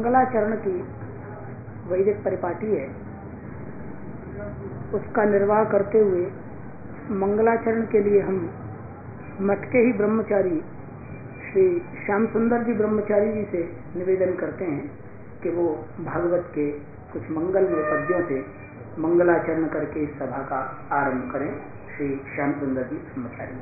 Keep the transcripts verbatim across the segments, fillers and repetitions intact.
मंगलाचरण की वैदिक परिपाटी है, उसका निर्वाह करते हुए मंगलाचरण के लिए हम मठ के ही ब्रह्मचारी श्री श्याम सुंदर जी ब्रह्मचारी जी से निवेदन करते हैं कि वो भागवत के कुछ मंगलमय पद्यों से मंगलाचरण करके इस सभा का आरंभ करें। श्री श्याम सुंदर जी ब्रह्मचारी।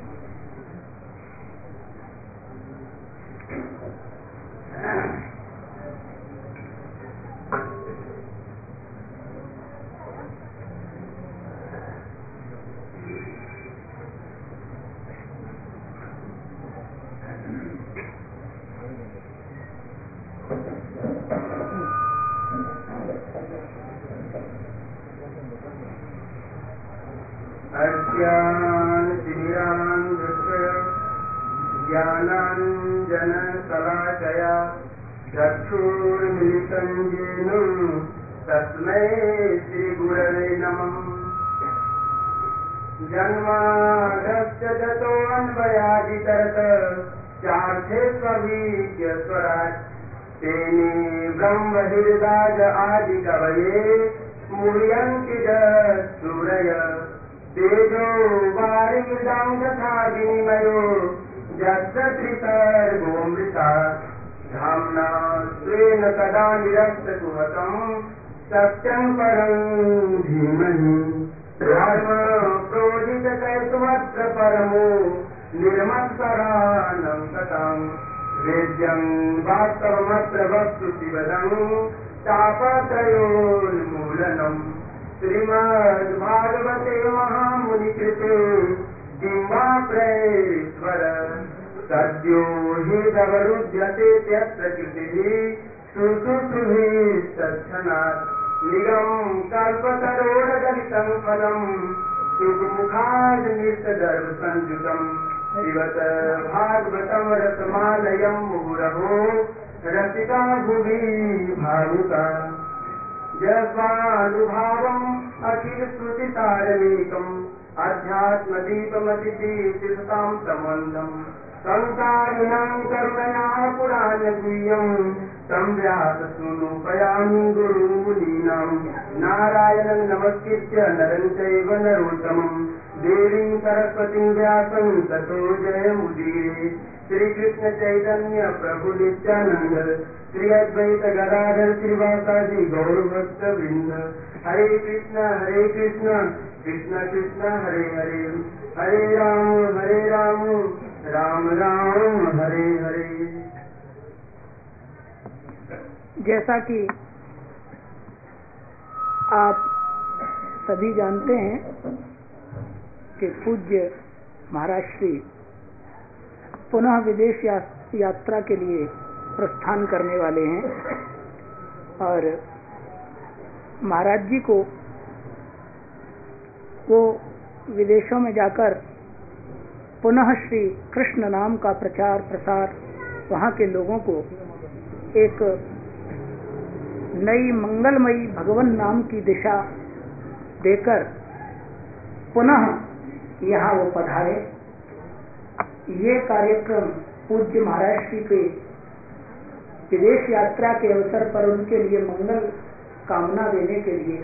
ज्ञानाञ्जनशलाकया चक्षुर्मिलितं येन तस्मै श्रीगुरवे नमः। जन्माद्यस्य जतोऽन्वयादितरत चार्थेष्वभिज्ञस्वराट् तेने ब्रह्महृदाय आदिकवये मुह्यन्ति सूरय तेजो वारिमृदां तथा विनिमयो यस्य त्रिसर्गोऽमृता धाम्ना स्वेन सदा निरस्तकुहकं सत्यं परं धीमहि। धर्मप्रोदितकैतवत्र परमो निर्मत्सरानं सतां वेद्यं वास्तवमत्र वस्तु शिवदं तापत्रयोन्मूलनम्। श्रीमद्भागवते महामुनिकृते बिम्बाप्रेश्वर सद्यो हि दवरुध्यते त्यत्र कृतिः सुसुसुभिः तत्क्षणात् निगं कल्पतरोर्गलितं फलं सुखमुखाद् नित्यदर्शनयुतं पिबत भागवतं रसमालयं मुहुरहो रसिका भुवि भावुका। यस्वानुभावम् अखिलश्रुतिसारमेकम् अध्यात्मदीपमतिदीप्तिसतां प्रबन्धम् संसारिणां करुणया पुराणगुह्यम् तं व्याससूनुपयामि गुरुमुनीनां। नारायणं नमस्कृत्य नरं चैव नरोत्तमं देवीं सरस्वतीं व्यासं ततो जयमुदीरये। श्रीकृष्ण चैतन्य प्रभु नित्यानंद श्री अद्वैत गदाधर श्रीवासादि गौरभक्तवृंद। हरे कृष्ण हरे कृष्ण कृष्ण कृष्ण हरे हरे हरे राम हरे राम राम राम हरे हरे। जैसा कि आप सभी जानते हैं कि पूज्य महाराज श्री पुनः विदेश या, यात्रा के लिए प्रस्थान करने वाले हैं और महाराज जी को वो विदेशों में जाकर पुनः श्री कृष्ण नाम का प्रचार प्रसार वहाँ के लोगों को एक नई मंगलमयी भगवान नाम की दिशा देकर पुनः यहाँ वो पधारे। ये कार्यक्रम पूज्य महाराज श्री के विदेश यात्रा के अवसर पर उनके लिए मंगल कामना देने के लिए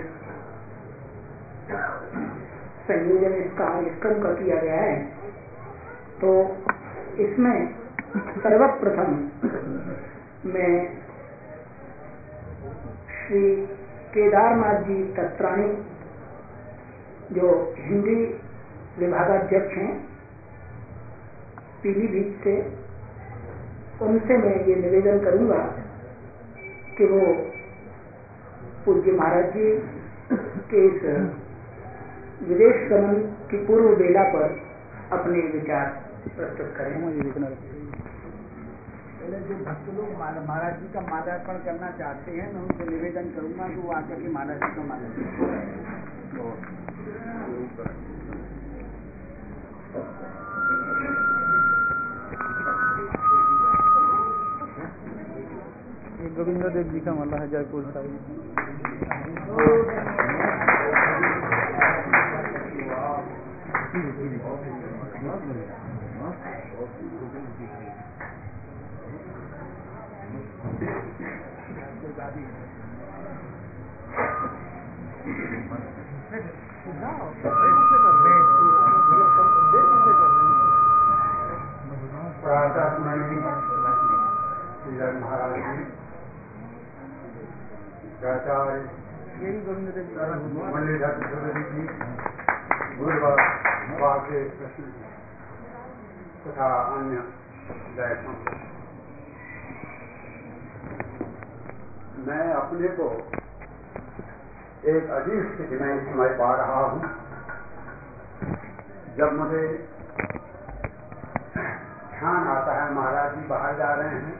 संयोजन इसका कार्यक्रम का किया गया है। तो इसमें सर्वप्रथम मैं श्री केदारनाथ जी तत्राणी जो हिंदी विभागाध्यक्ष हैं पीलीभीत से, उनसे मैं ये निवेदन करूंगा कि वो पूज्य महाराज जी के इस विदेश गमन की पूर्व बेला पर अपने विचार प्रस्तुत करें। पहले जो भक्त लोग महाराज जी का माल्यार्पण करना चाहते हैं मैं उनसे निवेदन करूंगा कि वो आकर के महाराज जी का माल्यार्पण। गोविंद देव जी का माला है जयपुर साहिब। गादी प्रातः महाराज जी प्राचार्य यही गोविंद देव मुरलीधर चौधरी जी गुरुवा के प्रश्न तथा अन्य दर्शन, मैं अपने को एक अजीब स्थिति में समझ पा रहा हूँ। जब मुझे ध्यान आता है महाराज जी बाहर जा रहे हैं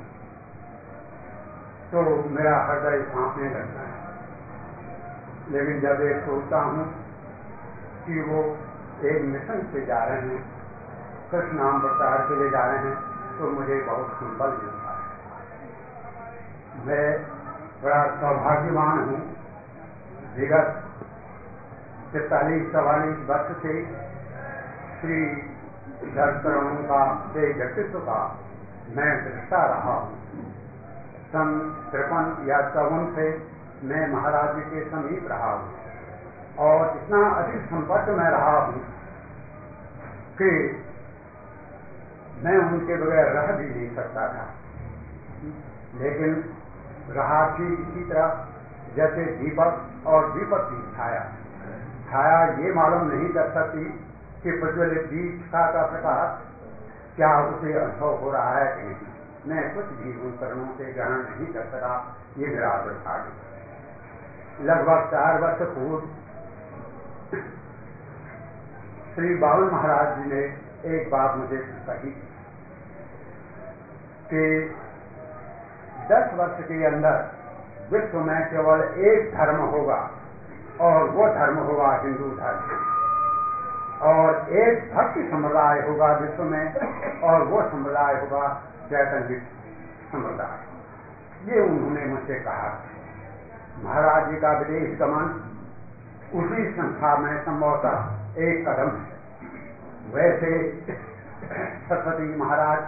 तो मेरा हृदय कांपने लगता है, लेकिन जब एक सोचता हूँ कि वो एक मिशन से जा रहे हैं, कृष्ण नाम प्रचार के लिए जा रहे हैं, तो मुझे बहुत संबल मिलता है। मैं बड़ा सौभाग्यवान हूँ। विगत तैतालीस चवालीस वर्ष से श्री धर्मकरणों का के व्यक्तित्व का मैं दृष्टा रहा हूँ। सन तिरपन या चौवन से मैं महाराज जी के समीप रहा हूँ और इतना अधिक संपर्क में रहा हूँ कि मैं उनके बगैर रह भी नहीं सकता था। लेकिन रहा ठीक इसी तरह जैसे दीपक और विपत्ति छाया छाया ये मालूम नहीं कर सकती कि प्रज्वलित दीपिका का प्रकाश क्या उसे अनुभव हो रहा है कि नहीं। मैं कुछ भी उन करणों से ग्रहण नहीं कर सका। ये मेरा दुर्भाग्य। लगभग चार वर्ष पूर्व श्री बाबुल महाराज जी ने एक बात मुझे कही कि दस वर्ष के अंदर विश्व में केवल एक धर्म होगा और वो धर्म होगा हिंदू धर्म, और एक भक्ति संप्रदाय होगा विश्व में और वो संप्रदाय होगा चैतन्य संप्रदाय। ये उन्होंने मुझसे कहा। महाराज जी का विदेश गमन उसी संख्या में संभवतः एक कदम है। वैसे सरस्वती महाराज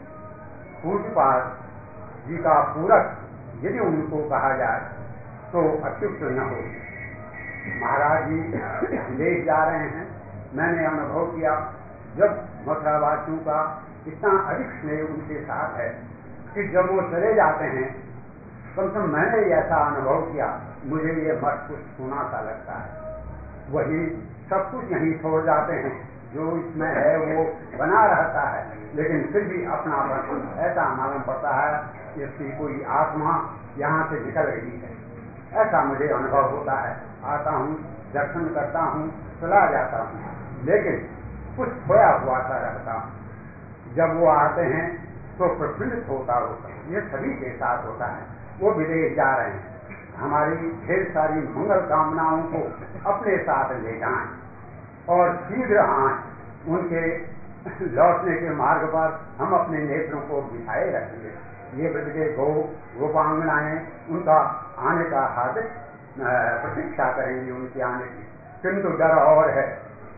पूज्यपाद जी का पूरक यदि उनको कहा जाए तो अत्युक्त न हो। महाराज जी विदेश जा रहे हैं। मैंने अनुभव किया जब मथुरावासियों का इतना अधिक स्नेह उनके साथ है कि जब वो चले जाते हैं, कम से कम मैंने ऐसा अनुभव किया, मुझे ये मत कुछ सोना सा लगता है। वही सब कुछ यहीं छोड़ जाते हैं, जो इसमें है वो बना रहता है, लेकिन फिर भी अपना ऐसा मालूम पड़ता है कि इसकी कोई आत्मा यहाँ से निकल रही है। ऐसा मुझे अनुभव होता है। आता हूँ, दर्शन करता हूँ, चला जाता हूँ, लेकिन कुछ खोया हुआ सा रहता हूँ। जब वो आते हैं तो प्रफुल्लित होता होता है। ये सभी के साथ होता है। वो विदेश जा रहे हैं, हमारी ढेर सारी मंगल कामनाओं को अपने साथ ले जाएं और शीघ्र आए। उनके लौटने के मार्ग पर हम अपने नेत्रों को बिछाए रखेंगे। ये ब्रज के गो गोपांगनाएं उनका आने का हार्दिक प्रतीक्षा करेंगी उनके आने की। किंतु डर और है,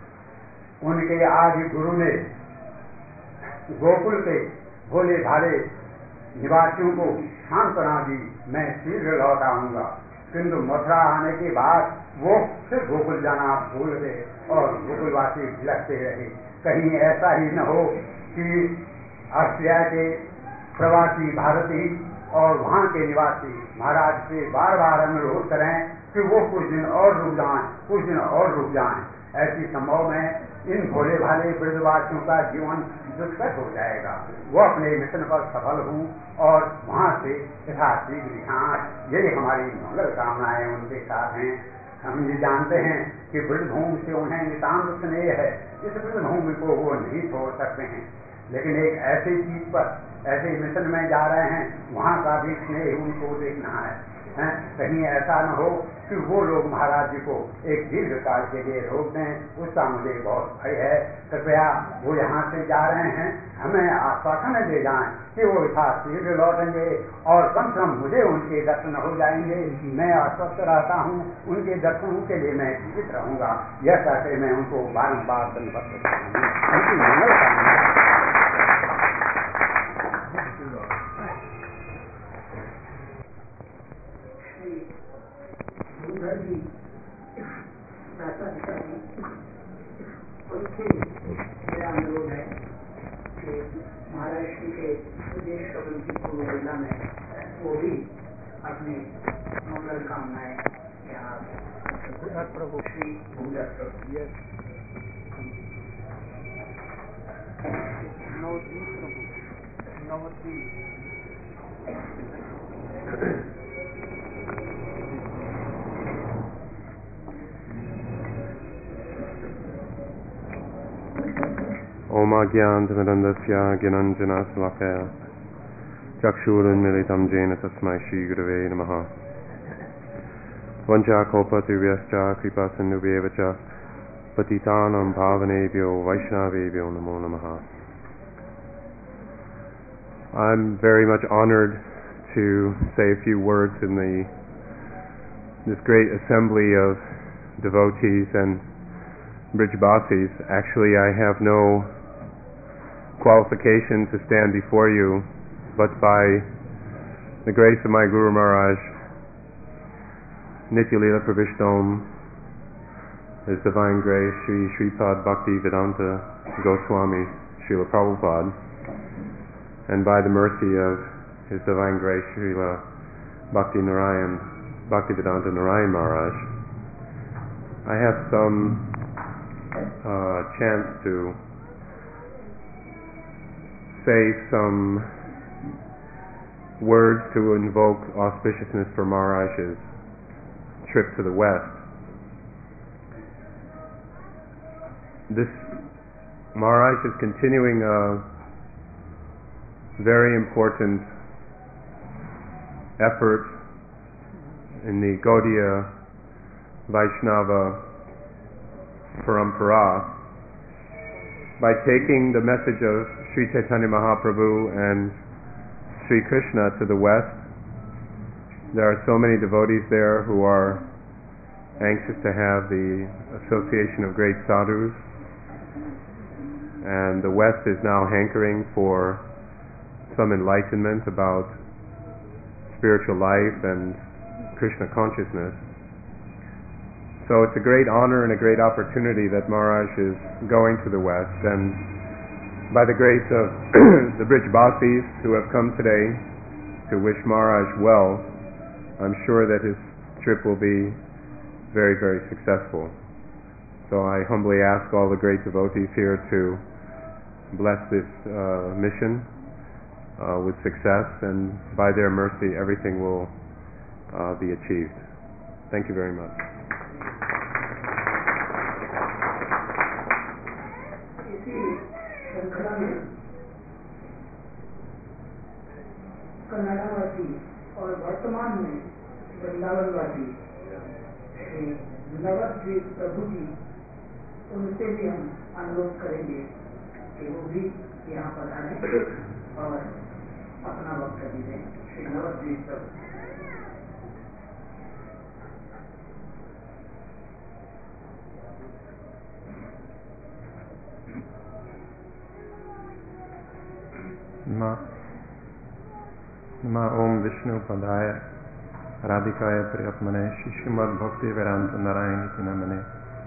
उनके आदि गुरु ने गोकुल के भोले भाले निवासियों को सांत्वना दी, मैं शीघ्र लौट आऊंगा। किंतु मथुरा आने के बाद वो फिर गोकुल जाना भूल गए और गोकुलवासी भिलकते रहे। कहीं ऐसा ही न हो कि ऑस्ट्रिया के प्रवासी भारतीय और वहाँ के निवासी महाराज से बार बार अनुरोध करें कि वो कुछ दिन और रुक जाएं, कुछ दिन और रुक जाएं। ऐसी संभव में इन भोले भाले ब्रजवासियों का जीवन दुष्कर हो जाएगा। वो अपने मिशन पर सफल हूँ और वहाँ से यथाशीघ्र दिखाएं। यही हमारी मंगल कामनाएं उनके साथ हैं। हम ये जानते हैं कि ब्रजभूमि से उन्हें नितांत स्नेह है। इस ब्रजभूमि को वो नहीं छोड़ सकते हैं, लेकिन एक ऐसी चीज पर ऐसे मिशन में जा रहे हैं, वहाँ का भी स्नेह उनको देखना है, है? कहीं ऐसा न हो कि वो लोग महाराज जी को एक दीर्घ काल के लिए रोक दें। उसका मुझे बहुत भय है। कृपया वो यहाँ से जा रहे हैं, हमें आश्वासन दे जाएं कि वो यथा शीघ्र लौटेंगे और कम से कम मुझे उनके दर्शन हो जाएंगे। मैं आश्वस्त रहता हूँ, उनके दर्शनों के लिए मैं जीवित रहूंगा। यह कहते मैं उनको बारम्बार धन्यवाद करता हूँ। उधर भी प्राचाधिकारी उनसे मेरा अनुरोध है कि महाराष्ट्र के प्रदेश कमेटी पूर्व जिला में वो भी अपनी मंगल कामनाएं यहाँ प्रभु श्री भूदर प्रभु Om Agyantamirandasya Gyananjanasalakaya Chakshurunmilitam Jena Tasmai Shri Gurave Namaha Vanchakalpatarvyascha Kripasindubhyevacha Patitanam Bhavanebhyo Vaishnavebhyo Namo Namaha. I'm very much honored to say a few words in the this great assembly of devotees and Brijbasis. Actually, I have no qualification to stand before you, but by the grace of my Guru Maharaj, Nitya Leela Pravishtom, His Divine Grace, Sri Sripad Bhakti Vedanta Goswami Srila Prabhupada, and by the mercy of His Divine Grace, Srila Bhakti Narayan, Bhakti Vedanta Narayan Maharaj, I have some uh, chance to say some words to invoke auspiciousness for Maharaj's trip to the West. This Maharaj is continuing a very important effort in the Gaudiya Vaishnava Parampara by taking the message of Sri Chaitanya Mahaprabhu and Sri Krishna to the West. There are so many devotees there who are anxious to have the association of great sadhus, and the West is now hankering for some enlightenment about spiritual life and Krishna consciousness. So it's a great honor and a great opportunity that Maharaj is going to the West, and by the grace of the Brijbasis who have come today to wish Maharaj well, I'm sure that his trip will be very, very successful. So I humbly ask all the great devotees here to bless this uh, mission uh, with success, and by their mercy everything will uh, be achieved. Thank you very much. कनाडावासी और वर्तमान में वृंदावनवासी श्री नवद्वीप प्रभु जी, उनसे भी हम अनुरोध करेंगे कि वो भी यहाँ पर आए और अपना वक्तव्य दें। श्री नवद्वीप प्रभु। Ma Ma Om Vishnu Padaya Radhikaya Priyatmane Shishimad Bhakti Vedanta Narayani Tinamane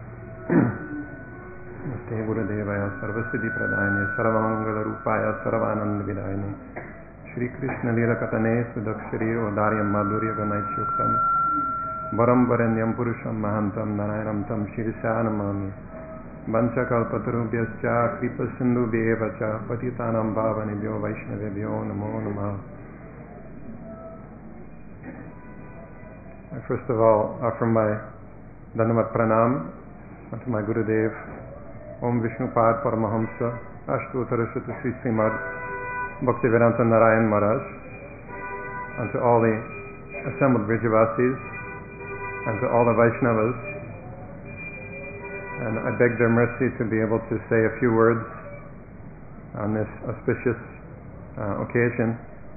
Namaste Gurudevaya Sarvasiddhi Pradayane Sarvamangala Rupaya Sarvananda Vidayane Shri Krishna Lila Katane Sudakshari Odaryam Madhurya Ganaichuktam Varam Varenyam Purusham Mahantam Narayanam Tam Shirisanamami Vanchakalpatarubhyascha Kripa Sindhu Bhevacha Patitanam Bhavanibhyo Vaishnavebhyo Namo Namaha. I first of all offer my Dandavat Pranam to my Gurudev, Om Vishnupad Paramahamsa Ashtotarashata Sri Srimad Bhaktivedanta Narayan Maharaj, and to all the assembled Brijavasis, and to all the Vaishnavas. And I beg their mercy to be able to say a few words on this auspicious uh, occasion.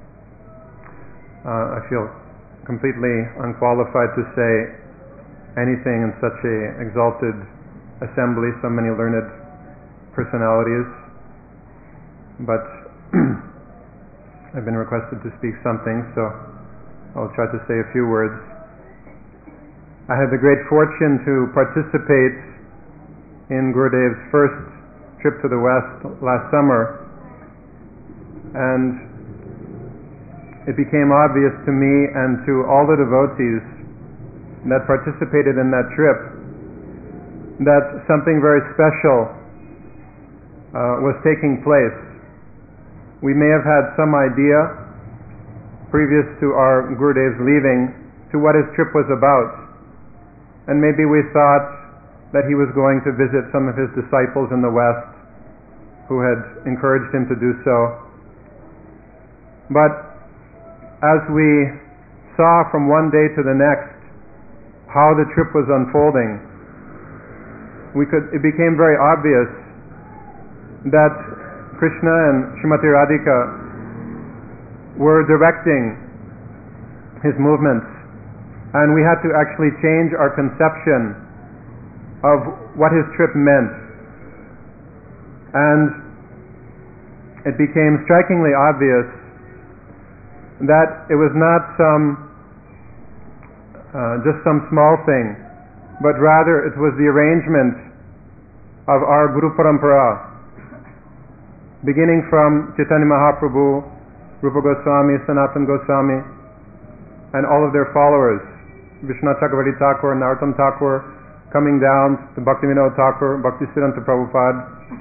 Uh, I feel completely unqualified to say anything in such a exalted assembly, so many learned personalities, but I've been requested to speak something, so I'll try to say a few words. I had the great fortune to participate in Gurudev's first trip to the West last summer, and it became obvious to me and to all the devotees that participated in that trip that something very special uh, was taking place. We may have had some idea previous to our Gurudev's leaving to what his trip was about, and maybe we thought that he was going to visit some of his disciples in the West who had encouraged him to do so. But as we saw from one day to the next how the trip was unfolding, we could, it became very obvious that Krishna and Srimati Radhika were directing his movements, and we had to actually change our conception of what his trip meant. And it became strikingly obvious that it was not some uh, just some small thing, but rather it was the arrangement of our Guru Parampara, beginning from Chaitanya Mahaprabhu, Rupa Goswami, Sanatana Goswami, and all of their followers, Vishwanath Chakravarti Thakur, Narottam Thakur, coming down to Bhaktivinoda Thakur, Bhaktisiddhanta Prabhupada,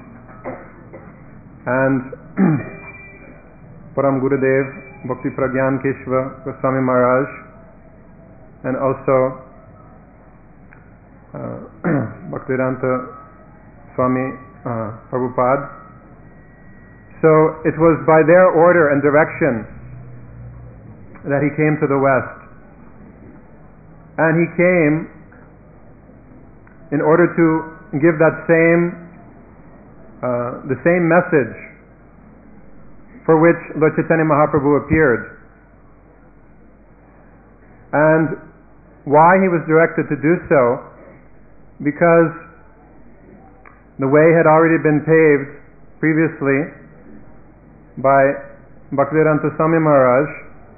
and Param Gurudev, Bhakti Pragyan Keshava Goswami Maharaj, and also uh, Bhaktivedanta Swami uh, Prabhupada. So it was by their order and direction that he came to the West. And he came in order to give that same, uh, the same message for which Lord Chaitanya Mahaprabhu appeared. And why he was directed to do so? Because the way had already been paved previously by Bhaktivedanta Swami Maharaj,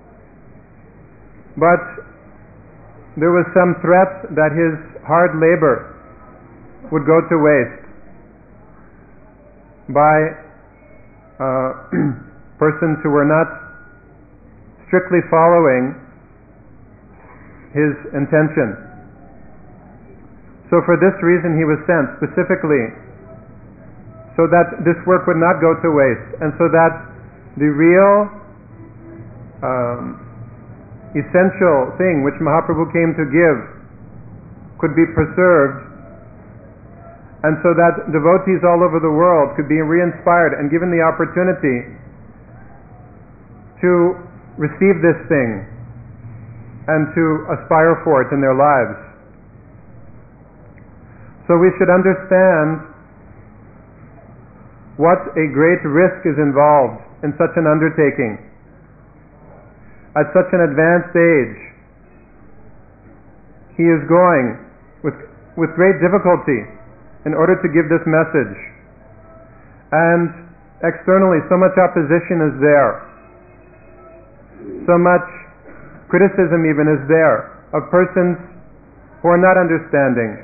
but there was some threat that his hard labor would go to waste by uh, persons who were not strictly following his intention. So for this reason he was sent specifically, so that this work would not go to waste, and so that the real um, essential thing which Mahaprabhu came to give could be preserved, and so that devotees all over the world could be re-inspired and given the opportunity to receive this thing and to aspire for it in their lives. So we should understand what a great risk is involved in such an undertaking. At such an advanced age, he is going with, with great difficulty in order to give this message. And externally, so much opposition is there. So much criticism even is there of persons who are not understanding.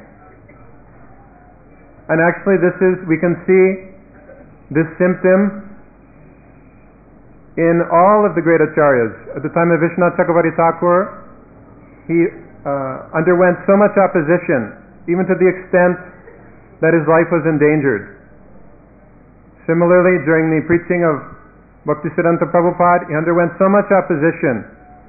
And actually this is, we can see this symptom in all of the great acharyas. At the time of Vishwanath Chakravarti Thakur, he uh, underwent so much opposition, even to the extent that his life was endangered. Similarly, during the preaching of Bhaktisiddhanta Prabhupada, he underwent so much opposition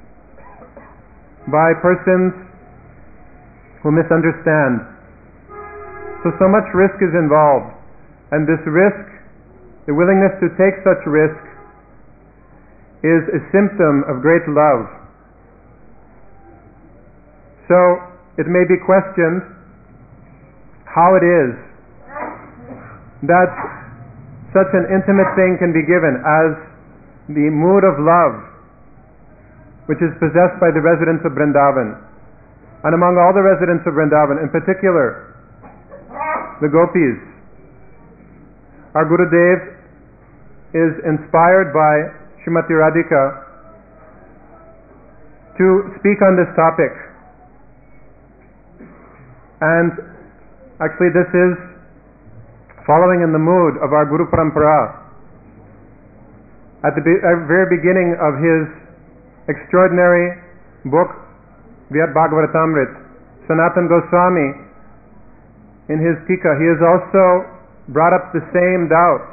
by persons who misunderstand. So, so much risk is involved. And this risk, the willingness to take such risk, is a symptom of great love. So, it may be questioned how it is that such an intimate thing can be given as the mood of love which is possessed by the residents of Vrindavan. And among all the residents of Vrindavan, in particular the gopis, our Gurudev is inspired by Srimati Radhika to speak on this topic. And actually this is following in the mood of our Guru Parampara. At the be- uh, very beginning of his extraordinary book, Vyat Bhagavatamrit, Sanatana Goswami, in his Tika, he has also brought up the same doubt.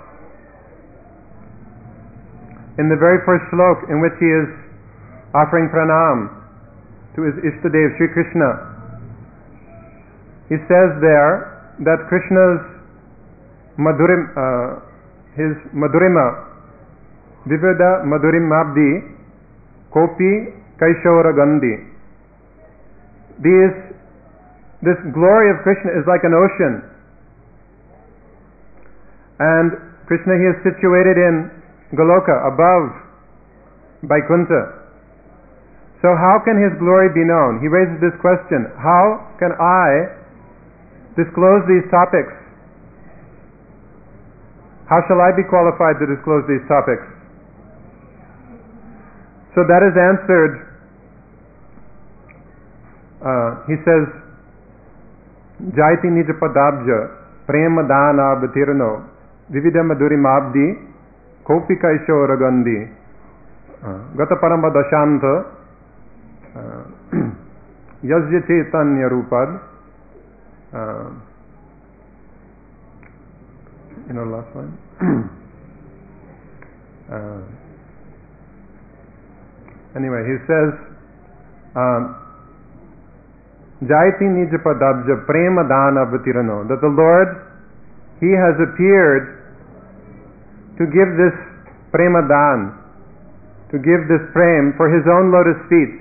In the very first slok, in which he is offering pranam to his Ishtadev, Sri Krishna, he says there that Krishna's Madurim, uh, his Madurima, Vivida Madurim Abdi, Kopi Kaishora Gandhi. These, this glory of Krishna is like an ocean. And Krishna, he is situated in Goloka, above Vaikuntha. So how can his glory be known? He raises this question: how can I disclose these topics? How shall I be qualified to disclose these topics? So that is answered. Uh, he says, Jaiti Nija Padabja Prema Dana Batirno Vivida Madurim Abdi Kopika Ishora Gandhi Gata Paramba Dashanta Yazya Chaitanya Rupad. You know the last one? uh, anyway, he says, Jaiti Nija Padabja Prema Dana Batirano, that the Lord, he has appeared to give this Prema Dan, to give this Prem for his own lotus feet,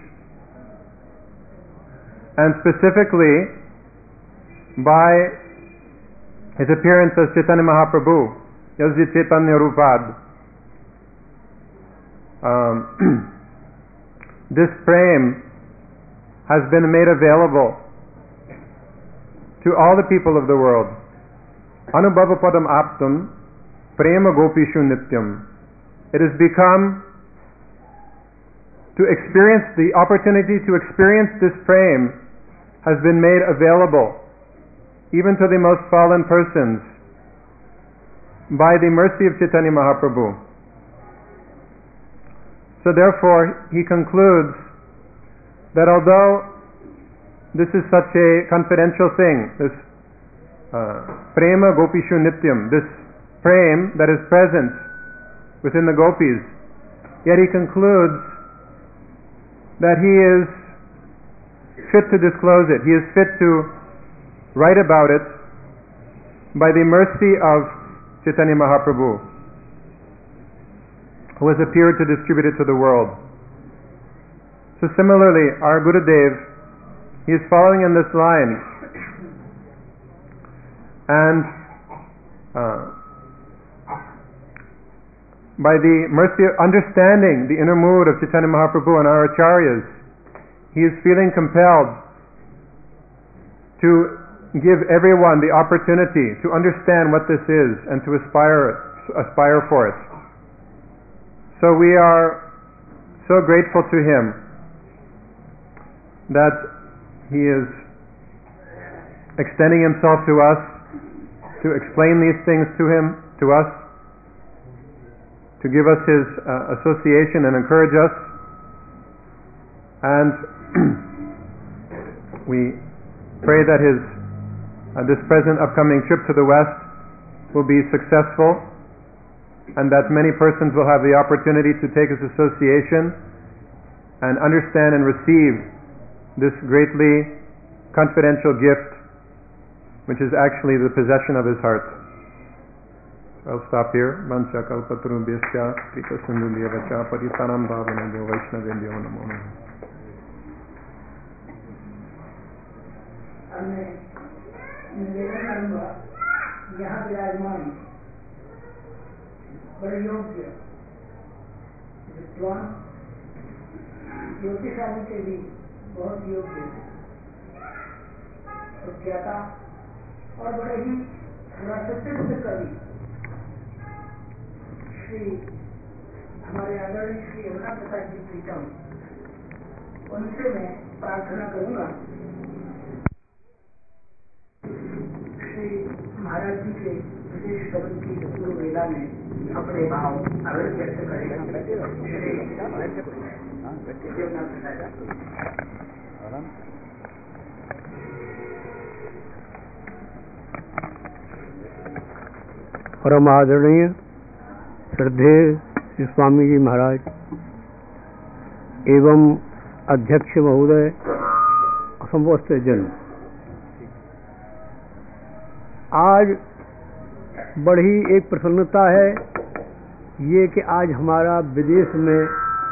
and specifically by his appearance as Chaitanya Mahaprabhu, Yazya Chaitanya Rupad. Um, this Prem has been made available to all the people of the world. Anubhava Padam Aptam Prema Gopishu Nityam. It has become, to experience, the opportunity to experience this Prem has been made available even to the most fallen persons by the mercy of Chaitanya Mahaprabhu. So therefore he concludes that although this is such a confidential thing, this uh, Prema Gopishu Nityam, this Prem that is present within the gopis, yet he concludes that he is fit to disclose it. He is fit to write about it by the mercy of Chaitanya Mahaprabhu, who has appeared to distribute it to the world. So similarly, our Gurudev, he is following in this line, and uh, by the mercy of understanding the inner mood of Chaitanya Mahaprabhu and our acharyas, he is feeling compelled to give everyone the opportunity to understand what this is and to aspire aspire for it. So we are so grateful to him that he is extending himself to us to explain these things to him, to us, to give us his uh, association and encourage us. And we pray that his uh, this present upcoming trip to the West will be successful, and that many persons will have the opportunity to take his association and understand and receive this greatly confidential gift, which is actually the possession of his heart. I'll stop here. Mancha kalpatarubhyascha krita sindhubhyavacha patitanam bhavanebhyo vaishnavebhyo namo namaha. निवेदन करूंगा, यहाँ विराजमान बड़े योग्य विद्वान ज्योतिषादी के भी बहुत योग्य प्रज्ञाता और बड़े ही रससिद्ध कवि श्री हमारे आदरणीय श्री यमुना प्रसाद जी प्रीतम, उनसे मैं प्रार्थना करूंगा महाराज जी के विदेश गमन की पूर्व वेला में अपने भाव अवश्य व्यक्त करेगा। परम आदरणीय श्रद्धेय श्री स्वामी जी महाराज एवं अध्यक्ष महोदय, समस्त जन, आज बड़ी एक प्रसन्नता है ये कि आज हमारा विदेश में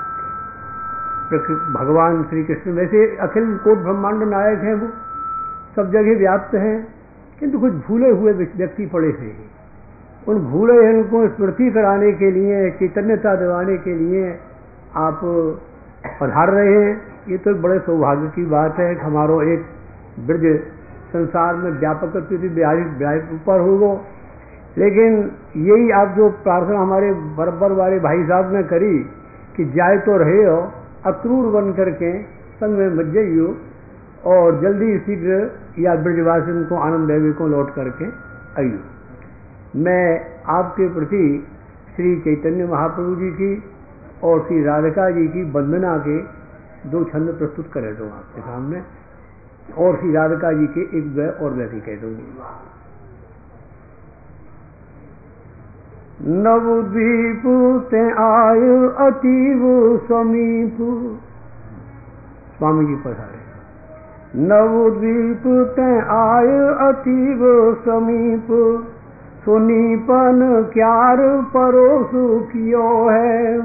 भगवान श्री कृष्ण, वैसे अखिल कोट ब्रह्मांड नायक हैं, वो सब जगह व्याप्त हैं, किंतु कुछ भूले हुए व्यक्ति पड़े हैं। उन भूले इनको स्मृति कराने के लिए, चैतन्यता दिलाने के लिए आप पधार रहे हैं। ये तो एक बड़े सौभाग्य की बात है कि हमारो एक ब्रज संसार में व्यापक ऊपर होगा। लेकिन यही आप जो प्रार्थना हमारे बरबर वाले भाई साहब ने करी कि जाए तो रहे हो, अक्रूर बन करके संग में मत जाइयो और जल्दी शीघ्र या ब्रजवासियों को आनंद देवी को लौट करके आइयो। मैं आपके प्रति श्री चैतन्य महाप्रभु जी की और श्री राधिका जी की वंदना के दो छंद प्रस्तुत कर दूँ आपके सामने, और श्री राधिका जी के एक द्वय और व्यक्ति कह दूंगी। नवद्वीप ते आय अतीव समीप, स्वामी जी पधारे। नवद्वीप ते आय अतीव समीप, सुनीपन क्यार परोसु कियो है।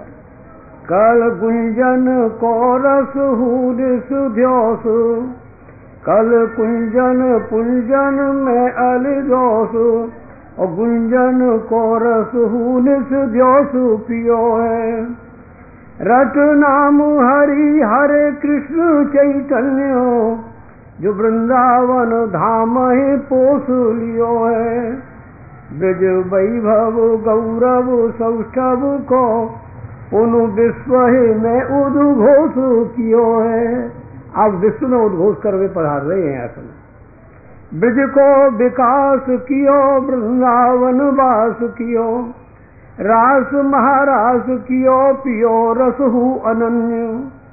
कल गुंजन कोरस हूद सुध्योस, कल कुंजन पुंजन में अलजोस, और गुंजन कोरस हूद सुध्योस पियो है। रट नाम हरि हरे कृष्ण चैतन्य, जो वृंदावन धाम ही पोस लियो है। ब्रज वैभव गौरव सौष्ठव को, पुनु विश्व ही में उद्घोष कियो है। आप विश्व में उद्घोष कर वे पधार रहे हैं असल। ब्रज को विकास कियो, वृंदावन वास कियो, रास महारास कियो, पियो रसहु अनन्य,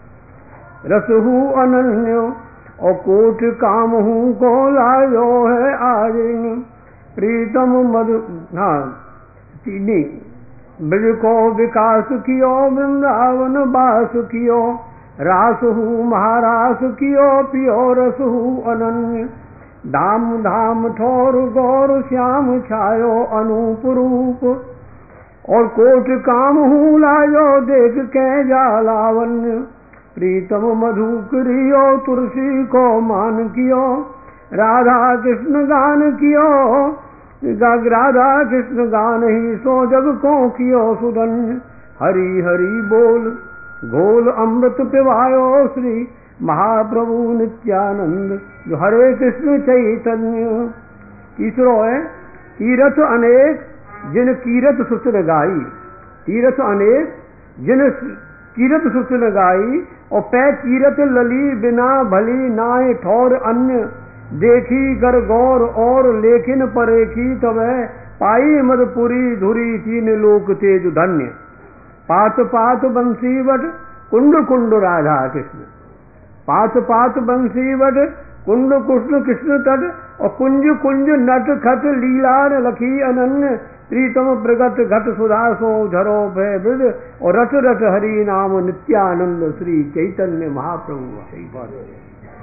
रसहु अनन्य, और कोट काम हूँ को लायो है आर्य। प्रीतम मधु हाँ तीनी, ब्रज को विकास कियो, वृंदावन वास कियो, रास हूँ महारास कियो, पियो रस हूँ अनन्य। धाम धाम ठोर गौर श्याम छायो अनूप रूप, और कोट काम हूँ लायो देख के जा लावण्य। प्रीतम मधु करियो, तुलसी को मान कियो, राधा कृष्ण गान कियो, राधा कृष्ण गान ही सो जग को कियो सुधन्य। हरि हरि बोल घोल अमृत पिवायो, श्री महाप्रभु नित्यानंद, जो हरे कृष्ण चैतन्य। तीसरो है तीरथ अनेक जिन कीरत सुत गाई, तीरथ अनेक जिन कीरत सुत गाई, और पै कीरत लली बिना भली नाय ठौर अन्य। देखी कर गौर और लेकिन परेखी, तबै पाई मदपुरी धुरी तीन लोक तेज धन्य। पात पात बंसी वट कुंड कुंड राधा कृष्ण, पात पात बंसी वट कुंड कृष्ण कृष्ण तट, और कुंज कुंज नट खट लीला लखी अनन्य। प्रीतम प्रगट घट सुधा सो झरो भय वृद, और रट रट हरि नाम नित्यानंद, श्री चैतन्य महाप्रभु।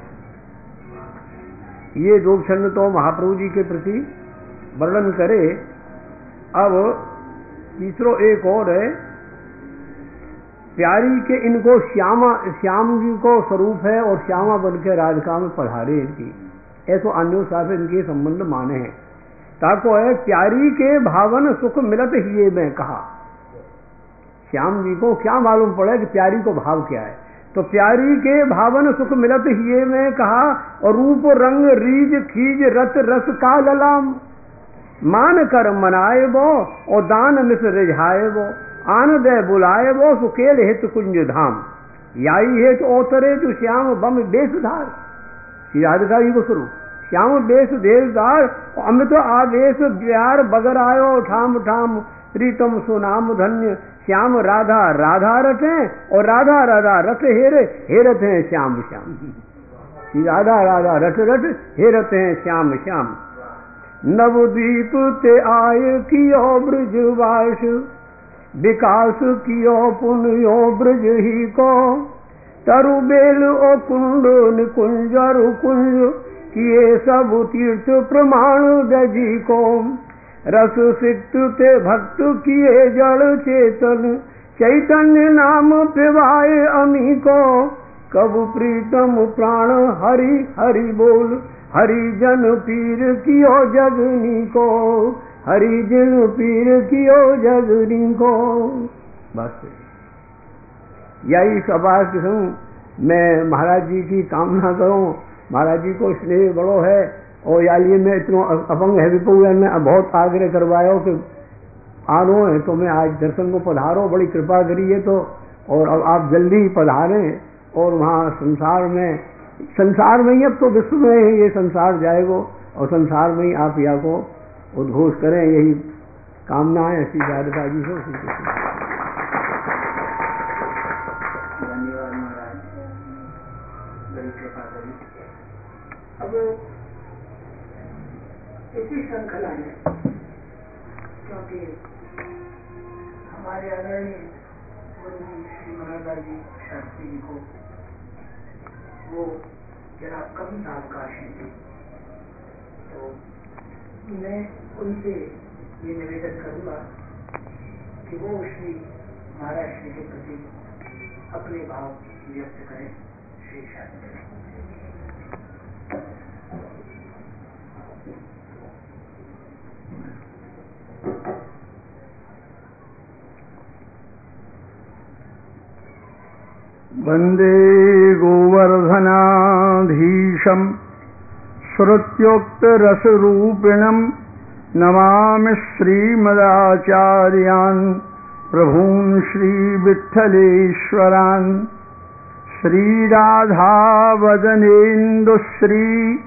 ये दो क्षण तो महाप्रभु जी के प्रति वर्णन करे। अब तीसरो एक और है, प्यारी के इनको श्यामा, श्याम जी को स्वरूप है और श्यामा बन के राधिका में पधारे इनकी, ऐसो अन्यो साथ इनके संबंध माने हैं। ताको है प्यारी के भावन सुख मिलत ही में कहा। श्याम जी को क्या मालूम पड़े कि प्यारी को भाव क्या है, तो प्यारी के भावन सुख मिलत ही में कहा। और रूप रंग रीज खीज रत रस का ललाम, मान कर मनाए वो, और दान मिस रिझाए वो, आन दे बुलाए वो, सुकेल हित कुंज धाम। याई हेत ओतरे जो श्याम बम बेसधार। श्री राधिका जी को स्वरूप श्याम देश देशदार, अमृत आदेश बिहार बगर आयो ठाम ठाम, प्रीतम सुनाम धन्य श्याम राधा राधा रटे, और राधा राधा रट हेरे हेरत हैं श्याम श्याम। राधा राधा रट रट हेरत हैं श्याम श्याम। नवद्वीप ते आय कियो ब्रजवास, विकास कियो पुण्यो ब्रज ही को, तरु बेल ओ कुंड निकुंज कुंज, किए सब तीर्थ प्रमाण दजी को। रस सिक्त ते भक्त किए जड़ चेतन, चैतन्य नाम पिवाए अमी को। कबु प्रीतम प्राण हरि हरि बोल, हरि जन पीर कियो जगनी को, हरि जन पीर कियो जगनी को। बस यही सभा किस्म मैं महाराज जी की कामना करूं। महाराज जी को स्नेह बड़ो है, और यालिए में इतना अपंग है विपुल ने बहुत आग्रह करवायो कि आनो है तो मैं आज दर्शन को पधारो, बड़ी कृपा करिए तो। और अब आप जल्दी ही पधारें, और वहाँ संसार में संसार में ही, अब तो विश्व में ही ये संसार जाएगो, और संसार में ही आप या को उद्घोष करें, यही कामना है ऐसी दादा जी से। धन्यवाद महाराज, बड़ी कृपा करी। अब इसी श्रृंखला में, क्योंकि हमारे आदरणीय गुरु जी श्री मनोहरदास जी शास्त्री जी को वो जरा कम अवकाश है, तो मैं उनसे ये निवेदन करूंगा कि वो श्री महाराज श्री के प्रति अपने भाव व्यक्त करें। श्री शास्त्री वंदे गोवर्धनाधीशं श्रुत्योक्तरसरूपिणं, नमामि श्रीमदाचार्यान् प्रभून् श्रीविठ्ठलेश्वरान्। श्रीराधावदनेन्दुश्री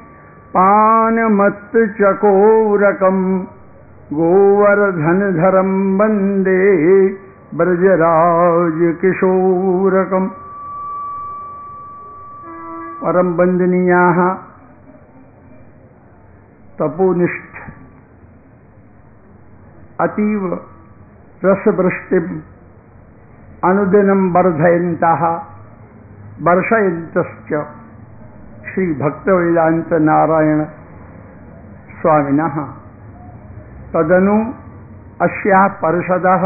पानमत्तचकोरकं, गोवर्धनधरं वन्दे ब्रजराजकिशोरकम्। परम वंदनीयाः तपोनिष्ठ अतीव रसवृष्टिम् अनुदिनं वर्धयन्तः वर्षयन्तश्च श्री भक्तवेदांत नारायण स्वामिनः, तदनु अस्याः परिषदः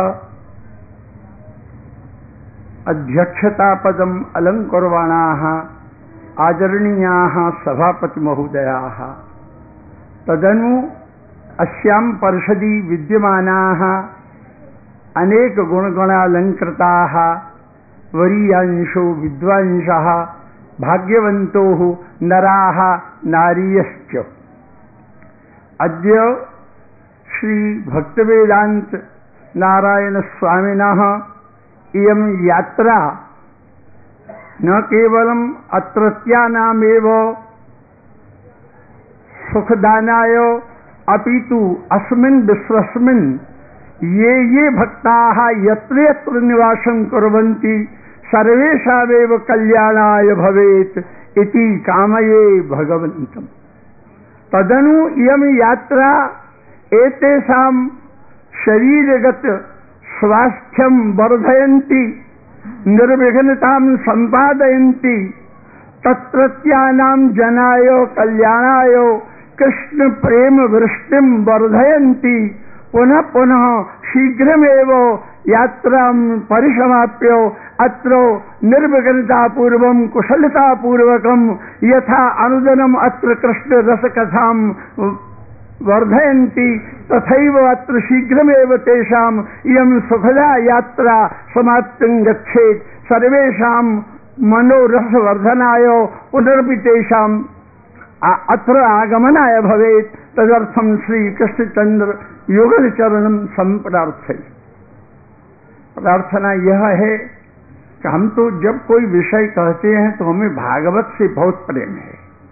अध्यक्षतापदम् अलङ्कुर्वाणाः आदरणीयाः सभापति महोदयाः, तदनु अस्यां परिषदि विद्यमानाः अनेक गुणगणालंकृताः वरीयांशो विद्वांसः भाग्यवन्तो नराः नारीयश्च। अद्य श्री भक्तवेदांत नारायण स्वामिनः इयं यात्रा न केवलम् अत्रत्यानामेव सुखदानाय अपितु अस्मिन् विश्वस्मिन् ये ये भक्ताः यत्र यत्र निवासं कुर्वन्ति सर्वेषामेव कल्याणाय भवेत् इति कामये भगवन्तम्। तदनु इयं यात्रा एतेषां शरीरगत स्वास्थ्यं वर्धयन्ति, निर्विघ्नतां सम्पादयन्ति, तत्रत्यानां जनाय कल्याणाय कृष्ण प्रेम वृष्टिं वर्धयन्ति। पुनः पुनः शीघ्रमेव यात्रां परिसमाप्य अत्र निर्विघ्नतापूर्वं कुशलतापूर्वकं यथा अनुदिनम् अत्र कृष्ण रसकथां वर्धयन्ति तथैव अत्र शीघ्रमेव तेषाम् इयं सुखदा यात्रा समाप्तिं गच्छेत्। सर्वेषां मनोरसवर्धनाय पुनरपि तेषाम् अत्र आगमनाय भवेत्। तदर्थं श्री कृष्णचंद्र युगल चरणं संप्रार्थये। प्रार्थना यह है कि हम तो जब कोई विषय कहते हैं तो हमें भागवत से बहुत प्रेम है,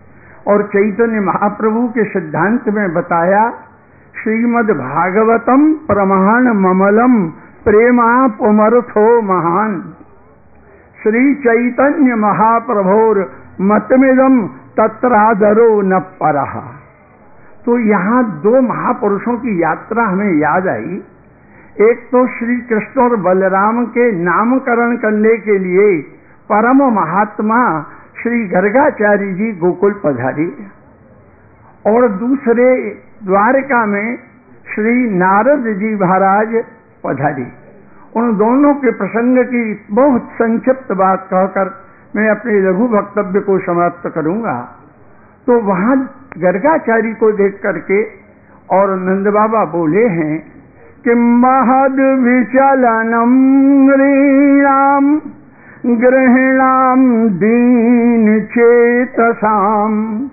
और चैतन्य महाप्रभु के सिद्धांत में बताया, श्रीमद् भागवतम प्रमाण ममलम प्रेमापमर्थो महान, श्री चैतन्य महाप्रभोर मतमिदम तत्रादरो न परहा। तो यहाँ दो महापुरुषों की यात्रा हमें याद आई। एक तो श्री कृष्ण और बलराम के नामकरण करने के लिए परम महात्मा श्री गर्गाचार्य जी गोकुल पधारे, और दूसरे द्वारका में श्री नारद जी महाराज पधारे। उन दोनों के प्रसंग की बहुत संक्षिप्त बात कहकर मैं अपने लघु वक्तव्य को समाप्त करूंगा। तो वहां गर्गाचार्य को देख करके और नंद बाबा बोले हैं कि महद विचलनम रीणाम गृहणाम दीन चेतसाम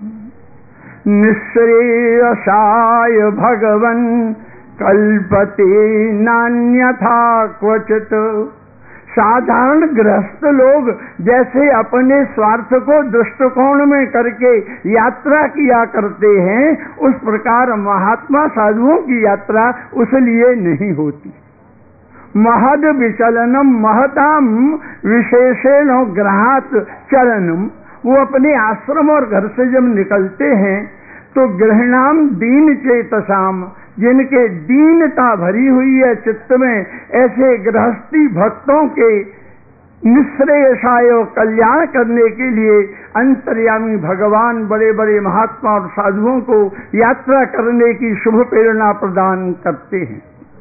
निःश्रेयसाय भगवन् कल्पते नान्यथा क्वचित। साधारण गृहस्थ लोग जैसे अपने स्वार्थ को दृष्टिकोण में करके यात्रा किया करते हैं, उस प्रकार महात्मा साधुओं की यात्रा उस लिए नहीं होती। महद विचलनम महताम विशेषेण ग्रहात चरणम, वो अपने आश्रम और घर से जब निकलते हैं तो गृहणाम दीन चेतसाम, जिनके दीनता भरी हुई है चित्त में, ऐसे गृहस्थी भक्तों के निःश्रेयसाय कल्याण करने के लिए अंतर्यामी भगवान बड़े बड़े महात्मा और साधुओं को यात्रा करने की शुभ प्रेरणा प्रदान करते हैं।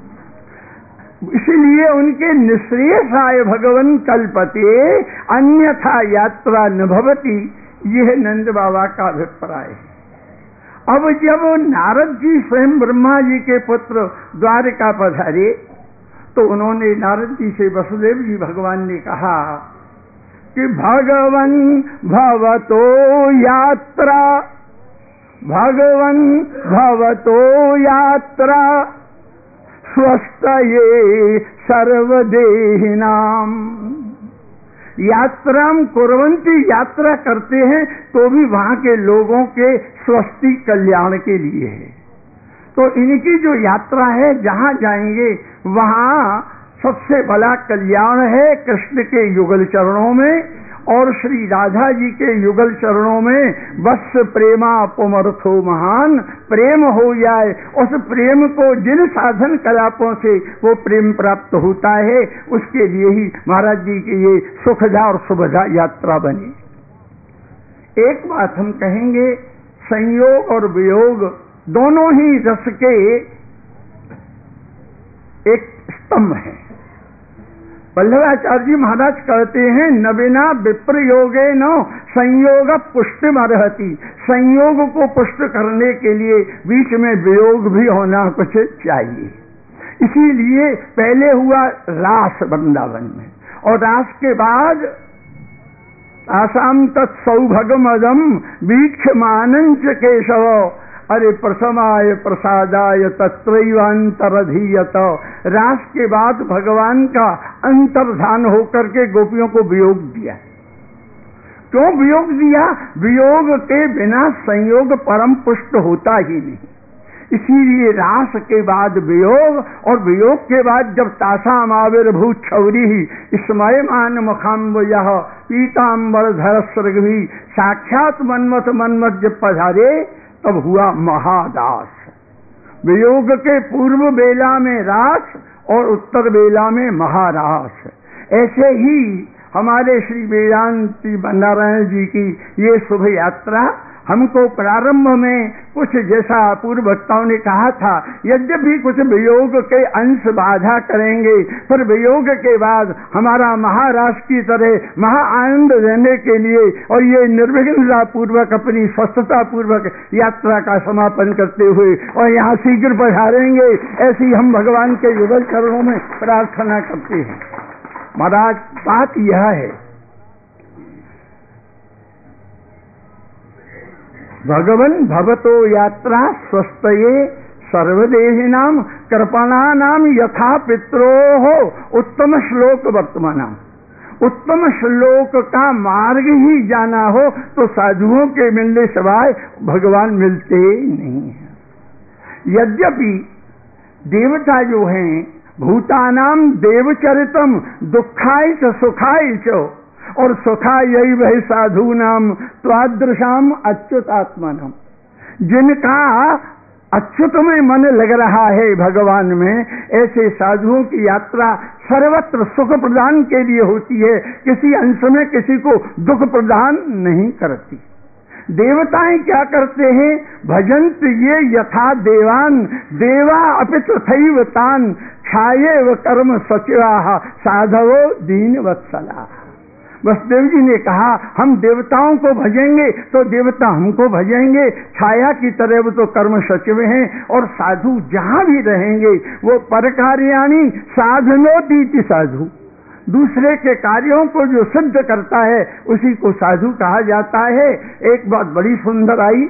इसलिए उनके निःश्रेयसाय भगवान कल्पते अन्यथा यात्रा न भवति, यह नंद बाबा का अभिप्राय है। अब जब नारद जी स्वयं ब्रह्मा जी के पुत्र द्वारका पधारे तो उन्होंने नारद जी से वसुदेव जी भगवान ने कहा कि भगवन भवतो यात्रा, भगवन भवतो यात्रा स्वस्थये सर्वदेहिनाम। यात्रा कुर्वन्ति, यात्रा करते हैं तो भी वहां के लोगों के स्वस्थी कल्याण के लिए है। तो इनकी जो यात्रा है, जहां जाएंगे वहां सबसे बड़ा कल्याण है कृष्ण के युगल चरणों में और श्री राधा जी के युगल चरणों में बस प्रेमा पुमर्थो महान, प्रेम हो जाए। उस प्रेम को जिन साधन कलापों से वो प्रेम प्राप्त होता है, उसके लिए ही महाराज जी की ये सुखदा और सुभदा यात्रा बनी। एक बात हम कहेंगे, संयोग और वियोग दोनों ही रस के एक स्तंभ है। वल्लभाचार्य जी महाराज कहते हैं, न बिना विप्र योगे न संयोग पुष्टि मरहति। संयोग को पुष्ट करने के लिए बीच में वियोग भी होना कुछ चाहिए। इसीलिए पहले हुआ रास वृंदावन में, और रास के बाद आसाम तत्सौभगमदम वीक्षमानंच केशव, अरे प्रसमाय प्रसादाय तत्रैवांतरधीयत। रास के बाद भगवान का अंतर्धान होकर के गोपियों को वियोग दिया। क्यों वियोग दिया? वियोग के बिना संयोग परम पुष्ट होता ही नहीं। इसीलिए रास के बाद वियोग, और वियोग के बाद जब तासाम आविर्भूत छौरी स्मयमान मुखाम्बुजः पीताम्बर धरस्रग भी साक्षात मनमथ मनमथ जब पधारे तब हुआ महादास। वियोग के पूर्व बेला में रास और उत्तर बेला में महारास। ऐसे ही हमारे श्री वेदांती नारायण जी की ये शुभ यात्रा हमको प्रारंभ में कुछ जैसा पूर्व वक्ताओं ने कहा था, यद्यपि कुछ वियोग के अंश बाधा करेंगे, पर वियोग के बाद हमारा महारास की तरह महा आनंद देने के लिए और ये निर्विघ्नता पूर्वक अपनी स्वस्थता पूर्वक यात्रा का समापन करते हुए और यहाँ शीघ्र पधारेंगे, ऐसी हम भगवान के युगल चरणों में प्रार्थना करते हैं। महाराज, बात यह है, भगवन भवतो यात्रा स्वस्थये सर्वदेहिनाम कृपणानाम यथा पित्रोः उत्तम श्लोक वर्तमानाम। उत्तम श्लोक का मार्ग ही जाना हो तो साधुओं के मिलने सिवाय भगवान मिलते नहीं हैं। यद्यपि देवता जो हैं भूतानाम देवचरितम दुखाय च सुखाय च, और सुखाय वही साधु नाम त्वादृशाम अच्युतात्मनम, जिनका अच्युत में मन लग रहा है भगवान में, ऐसे साधुओं की यात्रा सर्वत्र सुख प्रदान के लिए होती है, किसी अंश में किसी को दुख प्रदान नहीं करती। देवताएं क्या करते हैं? भजंत ये यथा देवान देवा अपि तथैव तान छाये कर्म सचिवा साधवो दीन वत्सला। वसुदेव जी ने कहा हम देवताओं को भजेंगे तो देवता हमको भजेंगे, छाया की तरह वो तो कर्म सचिव हैं, और साधु जहां भी रहेंगे वो परकार्याणि साधनोतीति साधु, दूसरे के कार्यों को जो सिद्ध करता है उसी को साधु कहा जाता है। एक बात बड़ी सुंदर आई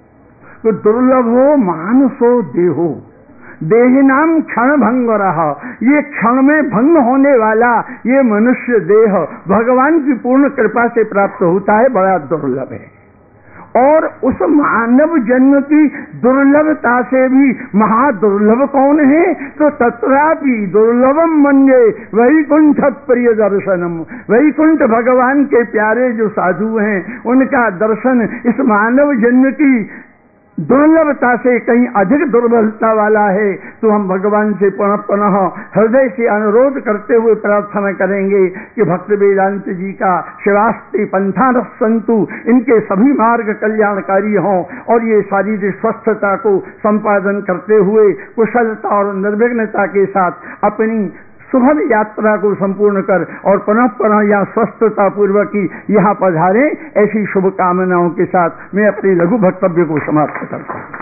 तो दुर्लभो मानसो देहो देह नाम क्षण भंग रहा, ये क्षण में भंग होने वाला ये मनुष्य देह भगवान की पूर्ण कृपा से प्राप्त होता है, बड़ा दुर्लभ है। और उस मानव जन्म की दुर्लभता से भी महादुर्लभ कौन है? तो तत्रापि दुर्लभम मन्ये वैकुंठ प्रिय दर्शनम, वैकुंठ भगवान के प्यारे जो साधु हैं उनका दर्शन इस मानव जन्म की दुर्लभता से कहीं अधिक दुर्बलता वाला है। तो हम भगवान से पुनः पुनः हृदय से अनुरोध करते हुए प्रार्थना करेंगे कि भक्त वेदांत जी का शिवास्ति पंथान संतु, इनके सभी मार्ग कल्याणकारी हों और ये शारीरिक स्वस्थता को संपादन करते हुए कुशलता और निर्विघ्नता के साथ अपनी सुभद यात्रा को संपूर्ण कर और पुनः पुनः यहाँ स्वस्थता पूर्वक ही यहाँ पधारे, ऐसी शुभकामनाओं के साथ मैं अपनी लघु वक्तव्य को समाप्त करता हूँ।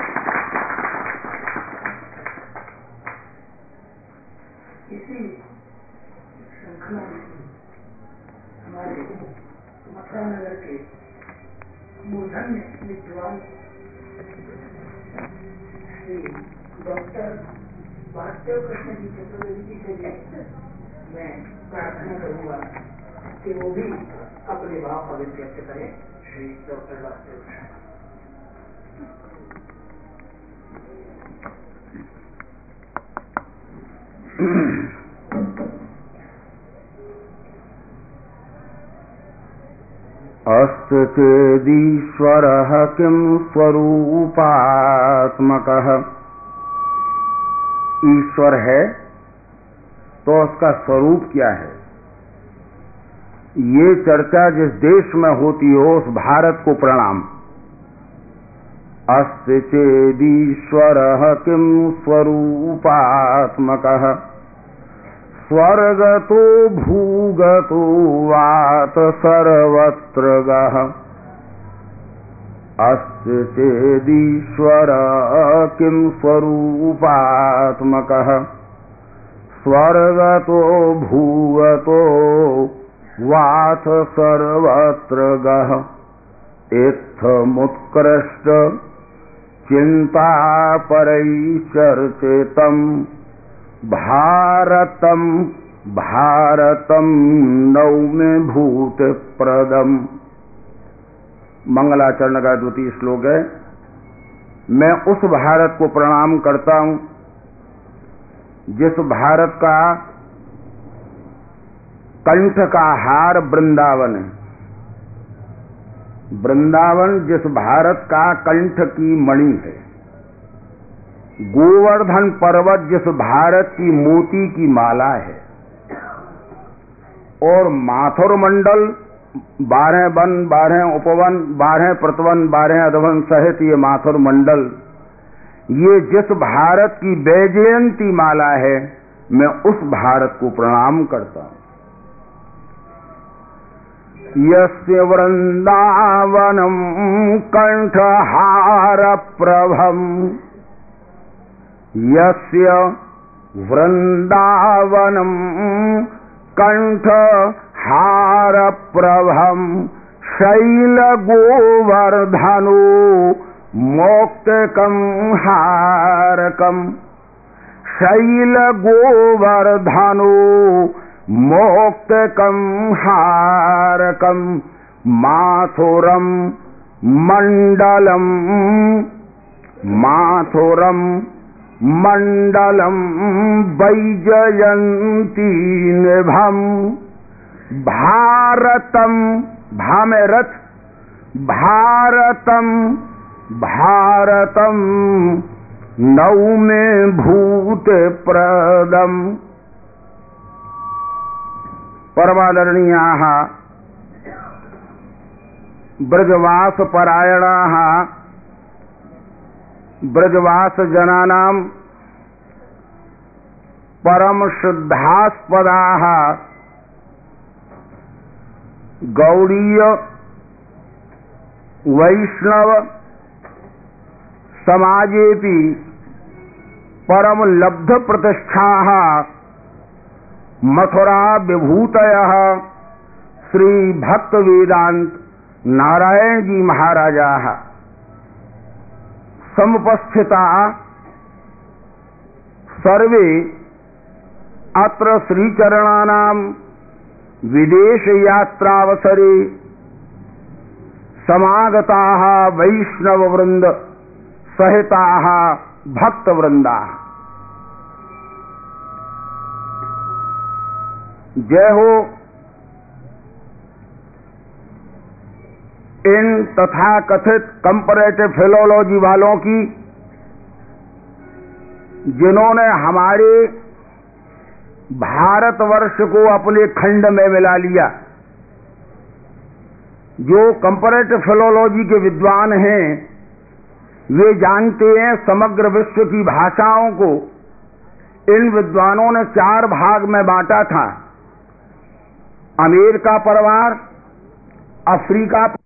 इसी श्रृंखला में हमारे मथुरा नगर के मूर्धन्य विद्वान श्री डॉक्टर वासुदेव कृष्ण जी चतुर्वेदी जी से भी मैं प्रार्थना करूंगा कि वो भी अपने भाव पवित्र व्यक्त करें। श्री डॉक्टर वासुदेव कृष्ण। अस्य चेदीश्वरः किं स्वरूपात्मकः, ईश्वर है तो उसका स्वरूप क्या है? ये चर्चा जिस देश में होती हो उस भारत को प्रणाम। अस्ति चेदीश्वरः किं स्वरूपात्मकः, स्वर्गतो भूगतो वात सर्वत्र गः, अस्ति चेदीश्वरः किं स्वरूपात्मकः, स्वर्गतो भूगतो वाथ सर्वत्र गः, इत्थमुत्कृष्ट चिन्तापरैश्चर्चितं भारतं भारतं नौमि भूतिप्रदम्। मंगलाचरण का द्वितीय श्लोक है। मैं उस भारत को प्रणाम करता हूं जिस भारत का कंठ का हार वृंदावन है। वृंदावन जिस भारत का कंठ की मणि है। गोवर्धन पर्वत जिस भारत की मोती की माला है। और माथुर मंडल बारह वन, बारह उपवन, बारह प्रतवन, बारह अधवन सहित ये माथुर मंडल, ये जिस भारत की वैजयंती माला है, मैं उस भारत को प्रणाम करता हूं। यस्य वृंदावनम कंठहार प्रभम, यस्य वृंदावनम कंठहार प्रभम, शैल गोवर्धनो मोक्तकं हारकम, शैल गोवर्धनो मोक्तकं हारकं माथुरं मण्डलं माथुरं मण्डलं वैजयन्ती निभं भारतं भा में रथ भारतं भारतं नौमे भूत प्रदम। परमादरणीयाः ब्रजवास परायणाः ब्रजवास जनानां परम शुद्धास्पदाः गौड़ीय वैष्णव समाजेपि परम लब्ध प्रतिष्ठाः मथुरा विभूतयः श्री भक्त वेदांत नारायण जी महाराजाः समुपस्थिता सर्वे अत्र श्रीचरणानां विदेश यात्रावसरे समागताः वैष्णववृंद सहिताः भक्तवृंदाः। जय हो इन तथाकथित कंपैरेटिव फिलोलॉजी वालों की, जिन्होंने हमारे भारतवर्ष को अपने खंड में मिला लिया। जो कंपैरेटिव फिलोलॉजी के विद्वान हैं वे जानते हैं समग्र विश्व की भाषाओं को इन विद्वानों ने चार भाग में बांटा था। अमेरिका परिवार, अफ्रीका